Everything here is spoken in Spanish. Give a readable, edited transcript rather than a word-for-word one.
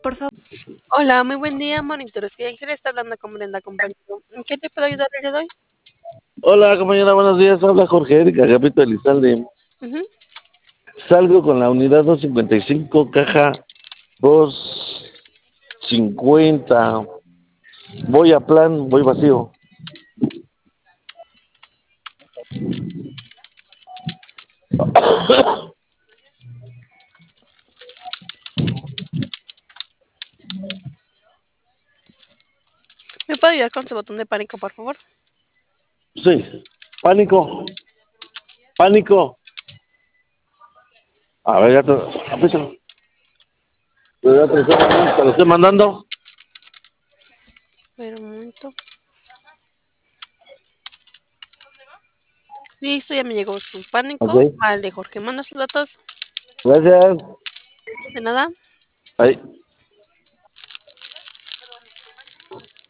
Por favor. Hola, muy buen día, monitores. Y Ángel está hablando con Brenda, compañero. ¿En qué te puedo ayudar el día de hoy? Hola, compañera, buenos días. Habla Jorge Erika, Agapito Elizalde. Ujú. Salgo con la unidad 255, caja 250. Voy a plan, voy vacío. ¿Me puede ayudar con su botón de pánico, por favor? Sí, pánico, pánico. A ver, ya te, apísalo. Te lo estoy mandando. Espera un momento. Listo, ya me llegó su Ok, pánico. Vale, Jorge, manda sus datos. gracias. De nada. Ahí.